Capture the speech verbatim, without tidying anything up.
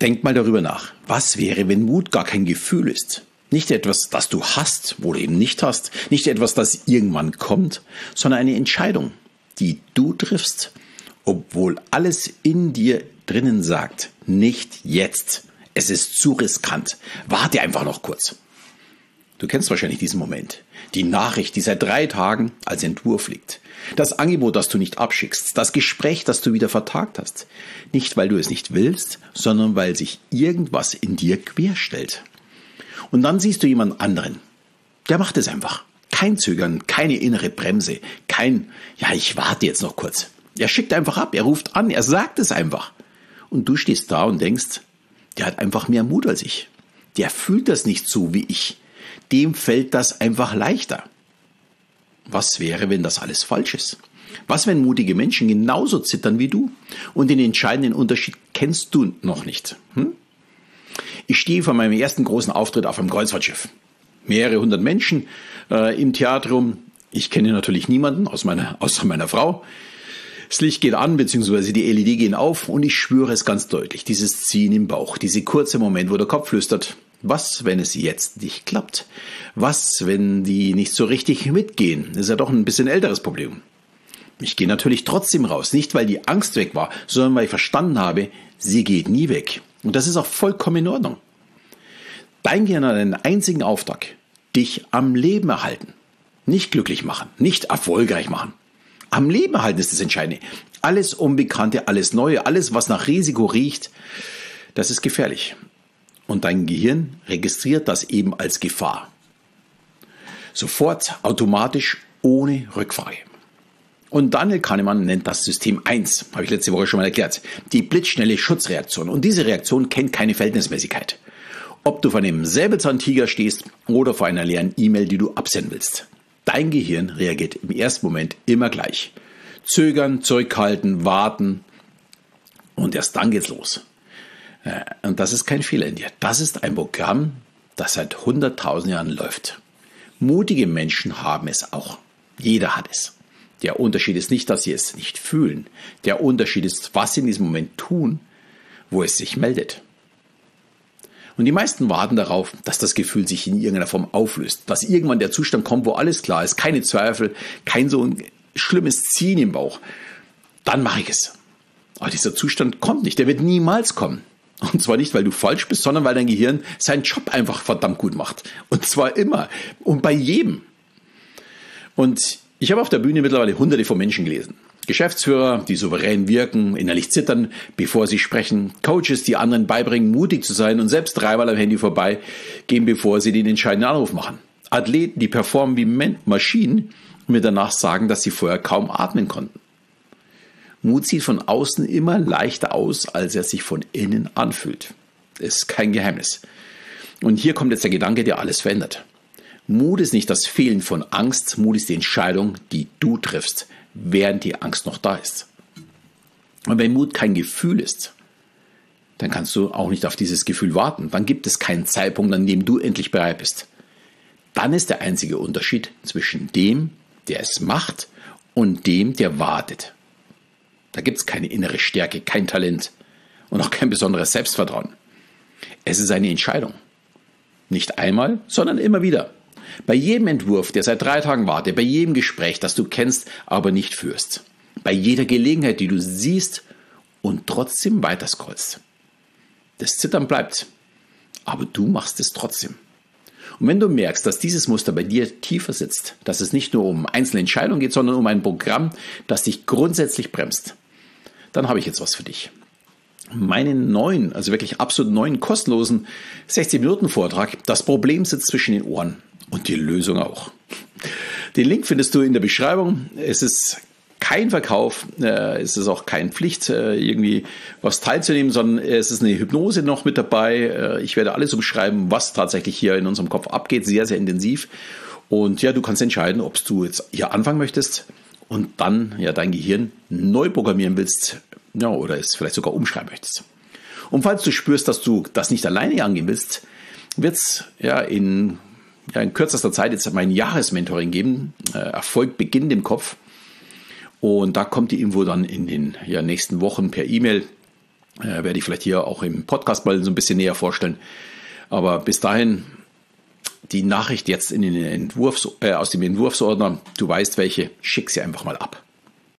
Denk mal darüber nach. Was wäre, wenn Mut gar kein Gefühl ist? Nicht etwas, das du hast oder eben nicht hast. Nicht etwas, das irgendwann kommt, sondern eine Entscheidung, die du triffst, obwohl alles in dir drinnen sagt, nicht jetzt. Es ist zu riskant. Warte einfach noch kurz. Du kennst wahrscheinlich diesen Moment. Die Nachricht, die seit drei Tagen als Entwurf liegt. Das Angebot, das du nicht abschickst. Das Gespräch, das du wieder vertagt hast. Nicht, weil du es nicht willst, sondern weil sich irgendwas in dir querstellt. Und dann siehst du jemand anderen. Der macht es einfach. Kein Zögern, keine innere Bremse. Kein, ja, ich warte jetzt noch kurz. Er schickt einfach ab, er ruft an, er sagt es einfach. Und du stehst da und denkst, der hat einfach mehr Mut als ich. Der fühlt das nicht so wie ich. Dem fällt das einfach leichter. Was wäre, wenn das alles falsch ist? Was, wenn mutige Menschen genauso zittern wie du? Und den entscheidenden Unterschied kennst du noch nicht. Hm? Ich stehe vor meinem ersten großen Auftritt auf einem Kreuzfahrtschiff. Mehrere hundert Menschen äh, im Theatrum. Ich kenne natürlich niemanden aus meiner, außer meiner Frau. Das Licht geht an, beziehungsweise die L E D gehen auf und ich spüre es ganz deutlich. Dieses Ziehen im Bauch, dieser kurze Moment, wo der Kopf flüstert. Was, wenn es jetzt nicht klappt? Was, wenn die nicht so richtig mitgehen? Das ist ja doch ein bisschen älteres Problem. Ich gehe natürlich trotzdem raus. Nicht, weil die Angst weg war, sondern weil ich verstanden habe, sie geht nie weg. Und das ist auch vollkommen in Ordnung. Dein Gehirn hat einen einzigen Auftrag. Dich am Leben erhalten. Nicht glücklich machen. Nicht erfolgreich machen. Am Leben erhalten ist das Entscheidende. Alles Unbekannte, alles Neue, alles, was nach Risiko riecht, das ist gefährlich. Und dein Gehirn registriert das eben als Gefahr. Sofort, automatisch, ohne Rückfrage. Und Daniel Kahnemann nennt das System eins, habe ich letzte Woche schon mal erklärt, die blitzschnelle Schutzreaktion. Und diese Reaktion kennt keine Verhältnismäßigkeit. Ob du vor einem Säbelzahntiger stehst oder vor einer leeren E-Mail, die du absenden willst. Dein Gehirn reagiert im ersten Moment immer gleich. Zögern, zurückhalten, warten und erst dann geht's los. Und das ist kein Fehler in dir. Das ist ein Programm, das seit hunderttausend Jahren läuft. Mutige Menschen haben es auch. Jeder hat es. Der Unterschied ist nicht, dass sie es nicht fühlen. Der Unterschied ist, was sie in diesem Moment tun, wo es sich meldet. Und die meisten warten darauf, dass das Gefühl sich in irgendeiner Form auflöst. Dass irgendwann der Zustand kommt, wo alles klar ist, keine Zweifel, kein so ein schlimmes Ziehen im Bauch. Dann mache ich es. Aber dieser Zustand kommt nicht, der wird niemals kommen. Und zwar nicht, weil du falsch bist, sondern weil dein Gehirn seinen Job einfach verdammt gut macht. Und zwar immer und bei jedem. Und ich habe auf der Bühne mittlerweile hunderte von Menschen gelesen. Geschäftsführer, die souverän wirken, innerlich zittern, bevor sie sprechen. Coaches, die anderen beibringen, mutig zu sein und selbst dreimal am Handy vorbei gehen, bevor sie den entscheidenden Anruf machen. Athleten, die performen wie Maschinen und mir danach sagen, dass sie vorher kaum atmen konnten. Mut sieht von außen immer leichter aus, als er sich von innen anfühlt. Das ist kein Geheimnis. Und hier kommt jetzt der Gedanke, der alles verändert. Mut ist nicht das Fehlen von Angst, Mut ist die Entscheidung, die du triffst, während die Angst noch da ist. Und wenn Mut kein Gefühl ist, dann kannst du auch nicht auf dieses Gefühl warten. Dann gibt es keinen Zeitpunkt, an dem du endlich bereit bist. Dann ist der einzige Unterschied zwischen dem, der es macht, und dem, der wartet. Da gibt es keine innere Stärke, kein Talent und auch kein besonderes Selbstvertrauen. Es ist eine Entscheidung. Nicht einmal, sondern immer wieder. Bei jedem Entwurf, der seit drei Tagen wartet, bei jedem Gespräch, das du kennst, aber nicht führst. Bei jeder Gelegenheit, die du siehst und trotzdem weiterscrollst. Das Zittern bleibt, aber du machst es trotzdem. Und wenn du merkst, dass dieses Muster bei dir tiefer sitzt, dass es nicht nur um einzelne Entscheidungen geht, sondern um ein Programm, das dich grundsätzlich bremst, dann habe ich jetzt was für dich. Meinen neuen, also wirklich absolut neuen, kostenlosen sechzig-Minuten-Vortrag, das Problem sitzt zwischen den Ohren und die Lösung auch. Den Link findest du in der Beschreibung. Es ist kein Verkauf, es ist auch keine Pflicht, irgendwie was teilzunehmen, sondern es ist eine Hypnose noch mit dabei. Ich werde alles umschreiben, was tatsächlich hier in unserem Kopf abgeht, sehr, sehr intensiv. Und ja, du kannst entscheiden, ob du jetzt hier anfangen möchtest und dann ja dein Gehirn neu programmieren willst, ja, oder es vielleicht sogar umschreiben möchtest. Und falls du spürst, dass du das nicht alleine angehen willst, wird es ja in, ja in kürzester Zeit jetzt mein Jahresmentoring geben. Äh, Erfolg beginnt im Kopf. Und da kommt die Info dann in den ja, nächsten Wochen per E-Mail. Äh, werde ich vielleicht hier auch im Podcast mal so ein bisschen näher vorstellen. Aber bis dahin die Nachricht jetzt in den Entwurfs, äh, aus dem Entwurfsordner. Du weißt welche, schick sie einfach mal ab.